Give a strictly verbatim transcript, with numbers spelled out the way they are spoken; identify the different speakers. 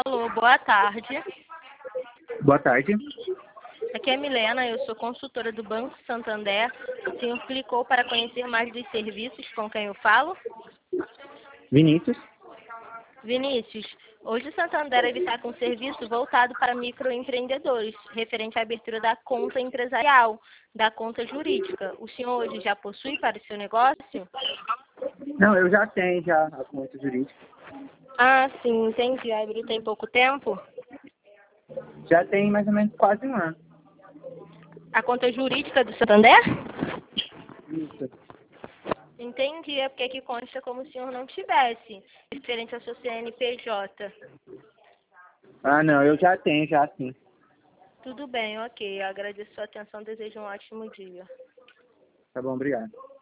Speaker 1: Alô, boa tarde.
Speaker 2: Boa tarde.
Speaker 1: Aqui é a Milena, eu sou consultora do Banco Santander. O senhor clicou para conhecer mais dos serviços com quem eu falo?
Speaker 2: Vinícius.
Speaker 1: Vinícius, hoje o Santander está com um serviço voltado para microempreendedores, referente à abertura da conta empresarial, da conta jurídica. O senhor hoje já possui para o seu negócio?
Speaker 2: Não, eu já tenho já a conta jurídica.
Speaker 1: Ah, sim, entendi. Abriu tem pouco tempo?
Speaker 2: Já tem mais ou menos quase um ano.
Speaker 1: A conta jurídica do Santander?
Speaker 2: Isso.
Speaker 1: Entendi, é porque aqui consta como se o senhor não tivesse, referente ao seu C N P J.
Speaker 2: Ah, não, eu já tenho já sim.
Speaker 1: Tudo bem, ok. Eu agradeço a sua atenção, desejo um ótimo dia.
Speaker 2: Tá bom, obrigado.